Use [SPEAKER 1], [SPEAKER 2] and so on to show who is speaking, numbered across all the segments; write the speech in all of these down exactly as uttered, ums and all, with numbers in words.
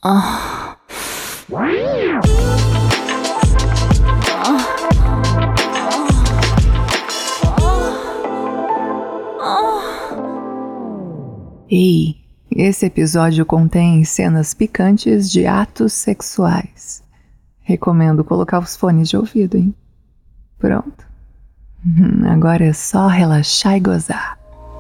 [SPEAKER 1] Ah. Ei, esse episódio contém cenas picantes de atos sexuais. Recomendo colocar os fones de ouvido, hein? Pronto. Agora é só relaxar e gozar.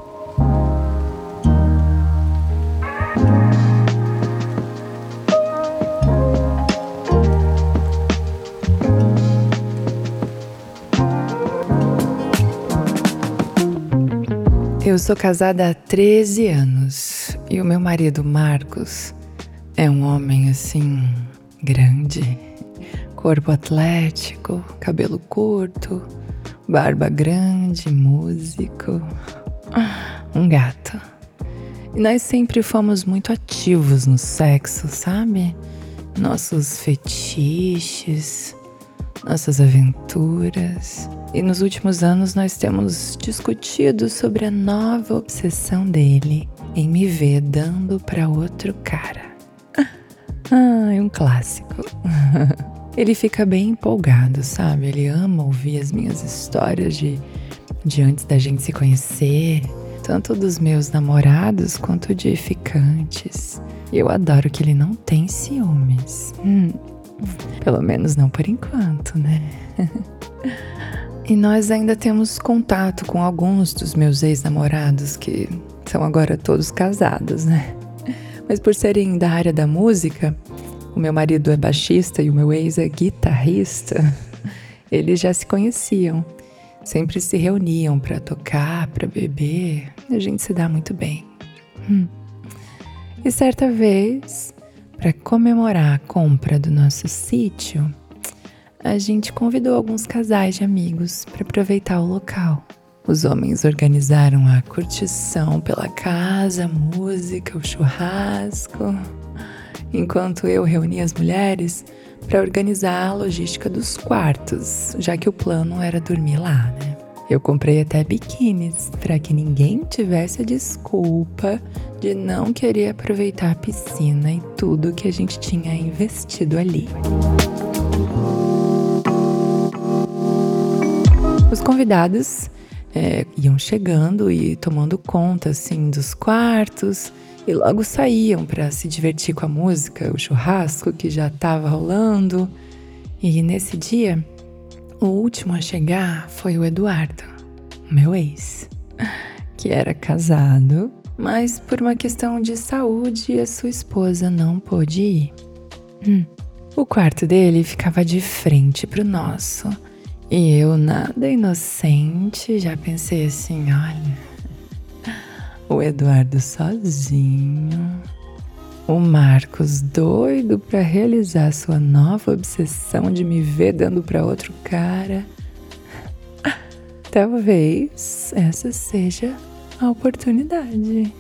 [SPEAKER 1] Eu sou casada há treze anos e o meu marido, Marcos, é um homem assim, grande, corpo atlético, cabelo curto, barba grande, músico, um gato. E nós sempre fomos muito ativos no sexo, sabe? Nossos fetiches, nossas aventuras. E nos últimos anos nós temos discutido sobre a nova obsessão dele em me ver dando pra outro cara. Ah, é um clássico. Ele fica bem empolgado, sabe? Ele ama ouvir as minhas histórias de, de antes da gente se conhecer, tanto dos meus namorados quanto de ficantes. E eu adoro que ele não tem ciúmes. Hum, pelo menos não por enquanto, né? E nós ainda temos contato com alguns dos meus ex-namorados que são agora todos casados, né? Mas por serem da área da música, o meu marido é baixista e o meu ex é guitarrista, eles já se conheciam. Sempre se reuniam pra tocar, pra beber, e a gente se dá muito bem. Hum. E certa vez, pra comemorar a compra do nosso sítio, a gente convidou alguns casais de amigos para aproveitar o local. Os homens organizaram a curtição pela casa, a música, o churrasco, enquanto eu reuni as mulheres para organizar a logística dos quartos, já que o plano era dormir lá, né? Eu comprei até biquínis para que ninguém tivesse a desculpa de não querer aproveitar a piscina e tudo que a gente tinha investido ali. Os convidados é, iam chegando e tomando conta assim dos quartos e logo saíam para se divertir com a música, o churrasco que já estava rolando. E nesse dia, o último a chegar foi o Eduardo, meu ex, que era casado, mas por uma questão de saúde a sua esposa não pôde ir. Hum. O quarto dele ficava de frente pro nosso. E eu, nada inocente, já pensei assim, olha, o Eduardo sozinho, o Marcos doido pra realizar sua nova obsessão de me ver dando pra outro cara. Talvez essa seja a oportunidade.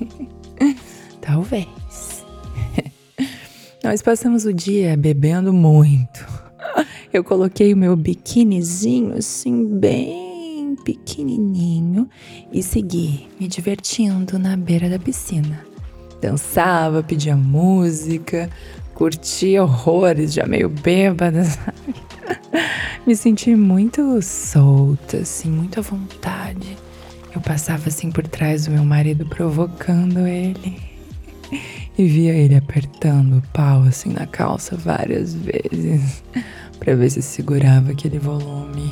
[SPEAKER 1] Talvez. Nós passamos o dia bebendo muito. Eu coloquei o meu biquinizinho assim bem pequenininho e segui me divertindo na beira da piscina. Dançava, pedia música, curtia horrores, já meio bêbada, sabe? Me senti muito solta, assim, muito à vontade. Eu passava assim por trás do meu marido provocando ele e via ele apertando o pau assim na calça várias vezes pra ver se segurava aquele volume.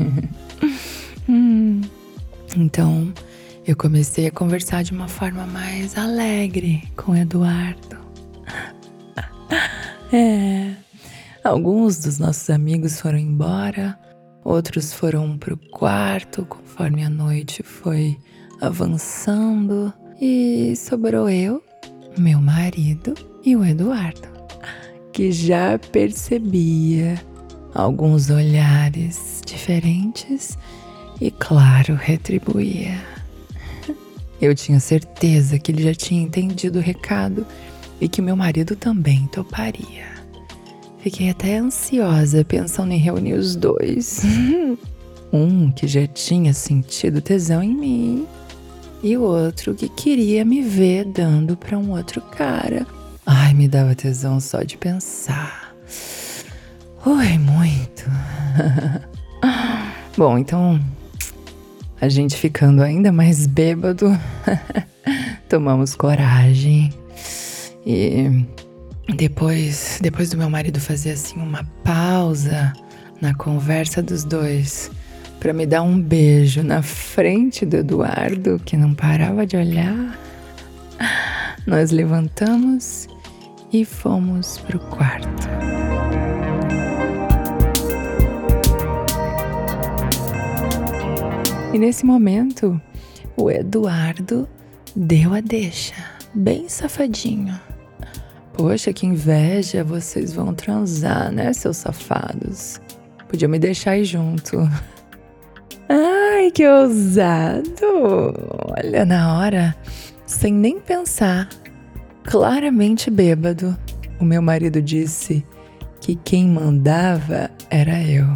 [SPEAKER 1] hum. Então, eu comecei a conversar de uma forma mais alegre com o Eduardo. É. Alguns dos nossos amigos foram embora, outros foram pro quarto conforme a noite foi avançando e sobrou eu, meu marido e o Eduardo, que já percebia alguns olhares diferentes e, claro, retribuía. Eu tinha certeza que ele já tinha entendido o recado e que meu marido também toparia. Fiquei até ansiosa pensando em reunir os dois. Um que já tinha sentido tesão em mim e o outro que queria me ver dando pra um outro cara. Ai, me dava tesão só de pensar. Ui, muito. Bom, então, a gente ficando ainda mais bêbado, tomamos coragem. E depois, depois do meu marido fazer assim uma pausa na conversa dos dois, pra me dar um beijo na frente do Eduardo, que não parava de olhar, nós levantamos e fomos pro quarto. E nesse momento, o Eduardo deu a deixa, bem safadinho. Poxa, que inveja, vocês vão transar, né, seus safados? Podiam me deixar aí junto. Ai, que ousado! Olha, na hora, sem nem pensar, claramente bêbado, o meu marido disse que quem mandava era eu.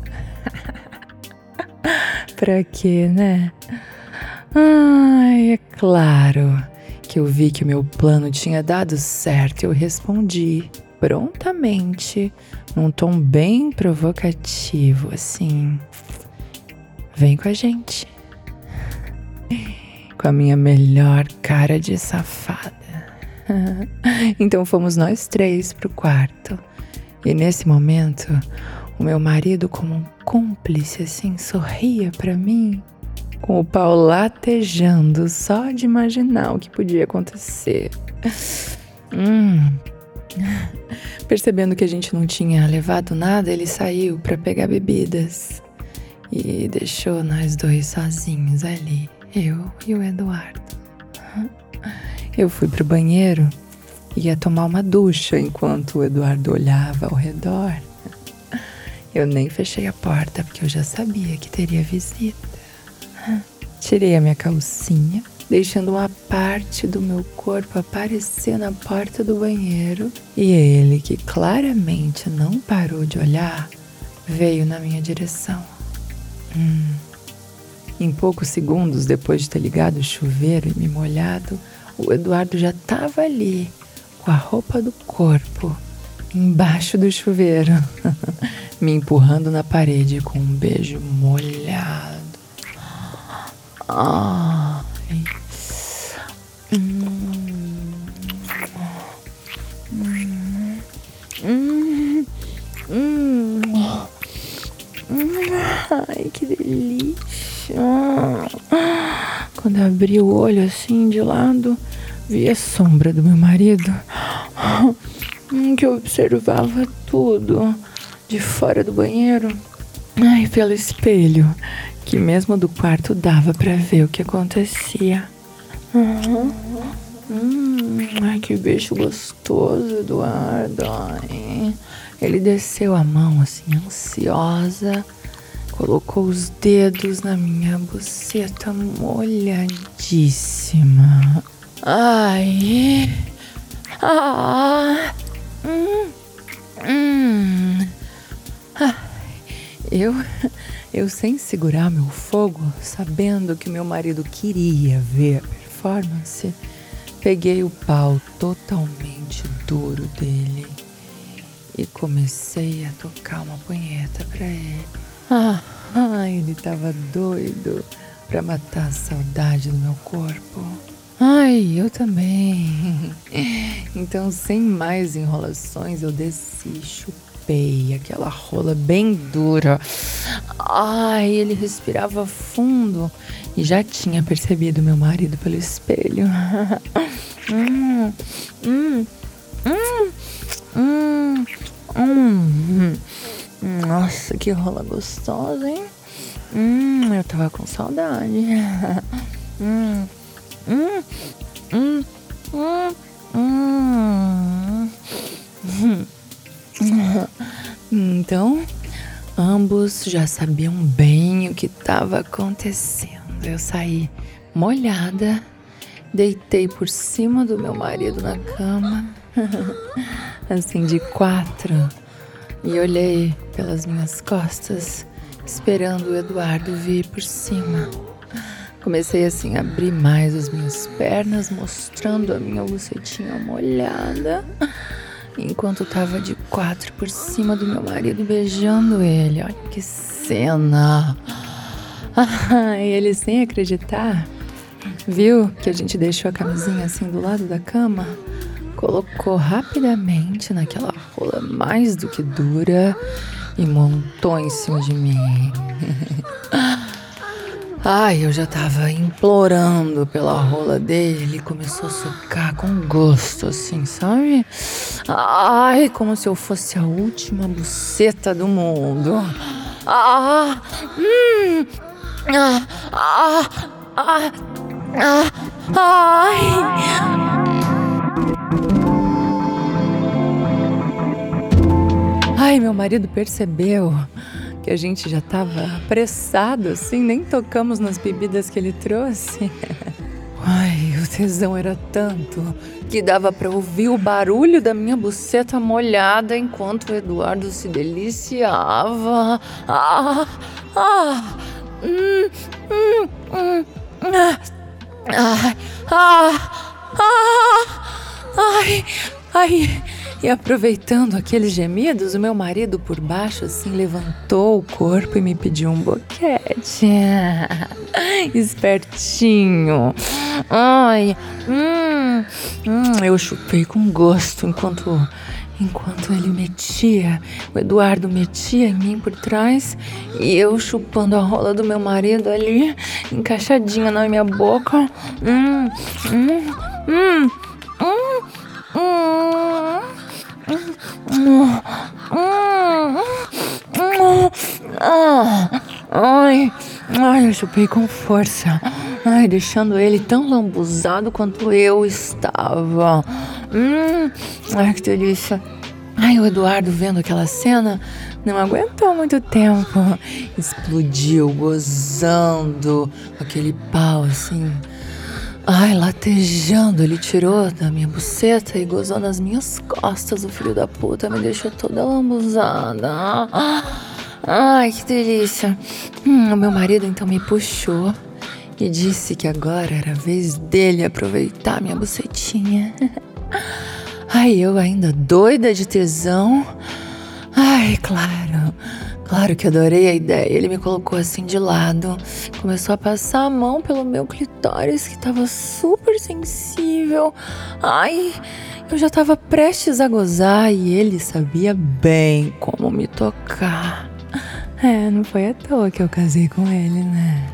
[SPEAKER 1] Pra quê, né? Ai, é claro que eu vi que o meu plano tinha dado certo e eu respondi prontamente, num tom bem provocativo, assim: vem com a gente. Com a minha melhor cara de safada. Então fomos nós três pro quarto. E nesse momento, o meu marido, como um cúmplice, assim, sorria pra mim, com o pau latejando só de imaginar o que podia acontecer. Hum. Percebendo que a gente não tinha levado nada, ele saiu pra pegar bebidas e deixou nós dois sozinhos ali, eu e o Eduardo. Eu fui pro banheiro e ia tomar uma ducha enquanto o Eduardo olhava ao redor. Eu nem fechei a porta porque eu já sabia que teria visita. Tirei a minha calcinha, deixando uma parte do meu corpo aparecer na porta do banheiro. E ele, que claramente não parou de olhar, veio na minha direção. Hum. Em poucos segundos, depois de ter ligado o chuveiro e me molhado, o Eduardo já estava ali, com a roupa do corpo, embaixo do chuveiro, me empurrando na parede com um beijo molhado. Ai. Hum. Hum. Hum. Hum. Ai, que delícia. Quando eu abri o olho assim de lado, vi a sombra do meu marido, que observava tudo de fora do banheiro. Ai, pelo espelho, que mesmo do quarto dava pra ver o que acontecia. Uhum. Hum, ai, que beijo gostoso, Eduardo. Ai. Ele desceu a mão assim, ansiosa, colocou os dedos na minha buceta molhadíssima. Ai. Ah. Hum. Hum. Ah. Eu, eu sem segurar meu fogo, sabendo que meu marido queria ver a performance, peguei o pau totalmente duro dele e comecei a tocar uma punheta pra ele. Ah, ah, ele tava doido pra matar a saudade do meu corpo. Ai, eu também. Então, sem mais enrolações, eu desci, chupei aquela rola bem dura. Ai, ele respirava fundo e já tinha percebido meu marido pelo espelho. hum, hum, hum, hum, hum. Nossa, que rola gostosa, hein? Hum, eu tava com saudade. hum, hum, hum, hum, hum. Então, ambos já sabiam bem o que estava acontecendo. Eu saí molhada, deitei por cima do meu marido na cama, assim de quatro, e olhei pelas minhas costas, esperando o Eduardo vir por cima. Comecei assim a abrir mais as minhas pernas, mostrando a minha bucetinha molhada, enquanto tava de quatro por cima do meu marido beijando ele. Olha que cena! Ah, e ele, sem acreditar, viu que a gente deixou a camisinha assim do lado da cama, colocou rapidamente naquela rola mais do que dura e montou em cima de mim. Ai, eu já tava implorando pela rola dele, ele começou a socar com gosto, assim, sabe? Ai, como se eu fosse a última buceta do mundo. Ah, hum, ah, ah, ah, ah, ai. Ai, meu marido percebeu que a gente já tava apressado, assim, nem tocamos nas bebidas que ele trouxe. Ai, o tesão era tanto que dava pra ouvir o barulho da minha buceta molhada enquanto o Eduardo se deliciava. Ah, ah, hum, hum, hum, ah, ah, ah, ah, ai, ai. E aproveitando aqueles gemidos, o meu marido por baixo assim levantou o corpo e me pediu um boquete. Espertinho. Ai, hum, hum, eu chupei com gosto enquanto, enquanto ele metia, o Eduardo metia em mim por trás e eu chupando a rola do meu marido ali, encaixadinha na minha boca. Hum, hum, hum, hum, hum. Ai, ai, eu chupei com força. Ai, deixando ele tão lambuzado quanto eu estava. Hum, ai, que delícia. Ai, o Eduardo, vendo aquela cena, não aguentou muito tempo. Explodiu, gozando aquele pau assim. Ai, latejando, ele tirou da minha buceta e gozou nas minhas costas. O filho da puta me deixou toda lambuzada. Ai, que delícia. Hum, o meu marido então me puxou e disse que agora era a vez dele aproveitar minha bucetinha. Ai, eu ainda doida de tesão. Ai, claro, claro que adorei a ideia. Ele me colocou assim de lado, começou a passar a mão pelo meu clitóris, que tava super sensível. Ai, eu já tava prestes a gozar e ele sabia bem como me tocar. É, não foi à toa que eu casei com ele, né?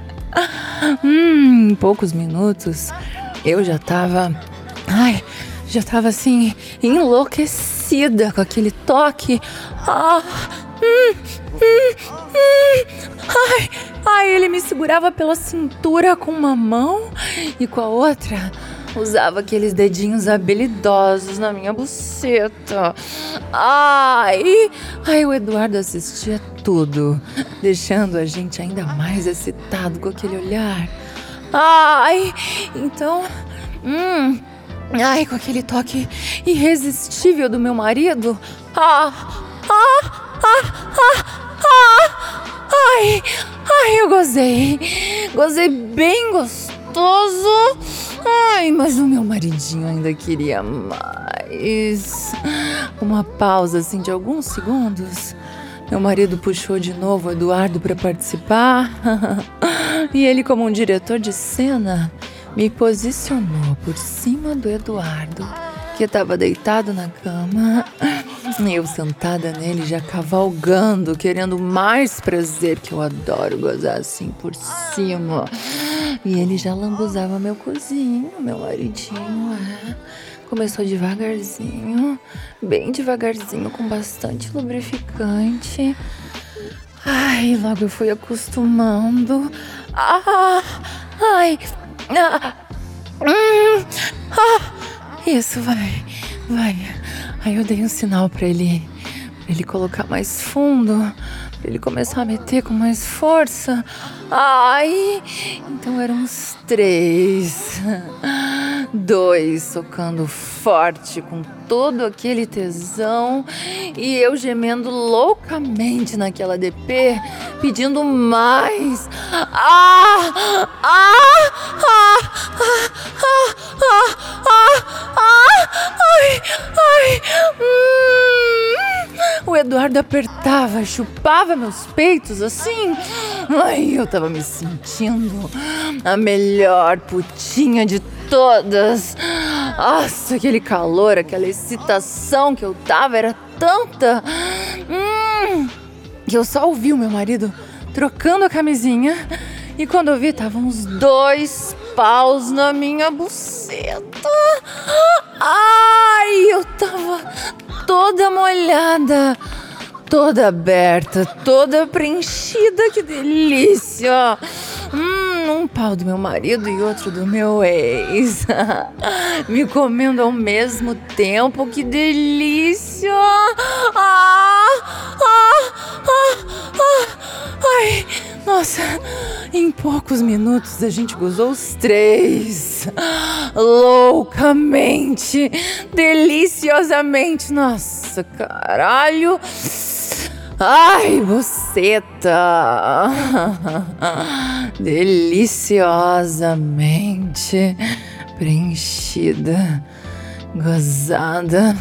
[SPEAKER 1] Hum, em poucos minutos, eu já tava... Ai... Já tava assim, enlouquecida com aquele toque. Ah, hum, hum, hum. Ai, ai, ele me segurava pela cintura com uma mão e com a outra usava aqueles dedinhos habilidosos na minha buceta. Ai, ai, o Eduardo assistia tudo, deixando a gente ainda mais excitado com aquele olhar. Ai, então... Hum... Ai, com aquele toque irresistível do meu marido. Ah, ah, ah, ah, ah. Ai, ai, eu gozei. Gozei bem gostoso. Ai, mas o meu maridinho ainda queria mais. Uma pausa assim de alguns segundos. Meu marido puxou de novo o Eduardo para participar. E ele, como um diretor de cena, me posicionou por cima do Eduardo, que estava deitado na cama. Eu sentada nele, já cavalgando, querendo mais prazer, que eu adoro gozar assim por cima. E ele já lambuzava meu cozinho, meu maridinho, é. Começou devagarzinho, bem devagarzinho, com bastante lubrificante. Ai, logo eu fui acostumando. Ah, ai... Ah, hum, ah, isso, vai, vai. Aí eu dei um sinal pra ele, pra ele colocar mais fundo, pra ele começar a meter com mais força. Ai, então eram uns três. Dois socando forte com todo aquele tesão e eu gemendo loucamente naquela D P, pedindo mais. Ah! Ah! Ah! Ah! Ah! Ah! Ah! Ah! Ai! Ai! Hum. O Eduardo apertava, chupava meus peitos assim. Ai, eu tava me sentindo a melhor putinha de todas. Nossa, aquele calor, aquela excitação que eu tava era tanta hum, que eu só ouvi o meu marido trocando a camisinha e quando eu vi, estavam uns dois paus na minha buceta. Ai, eu tava toda molhada, toda aberta, toda preenchida, que delícia! Hum, um pau do meu marido e outro do meu ex. Me comendo ao mesmo tempo, que delícia! Ah, ah, ah, ah, ai, nossa, em poucos minutos a gente gozou os três. Loucamente, deliciosamente. Nossa, caralho. Ai, buceta! Deliciosamente preenchida, gozada,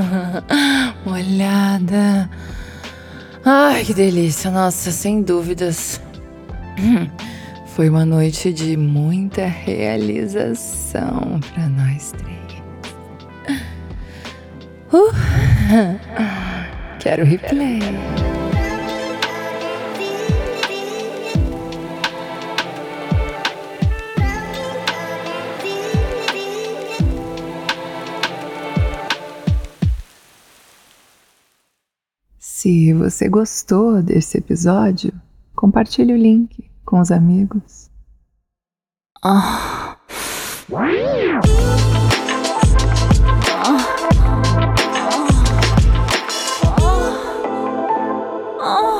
[SPEAKER 1] molhada. Ai, que delícia! Nossa, sem dúvidas. Foi uma noite de muita realização para nós três. Uh, quero replay. Se você gostou desse episódio, compartilhe o link com os amigos. Ah. Ah. Ah. Ah.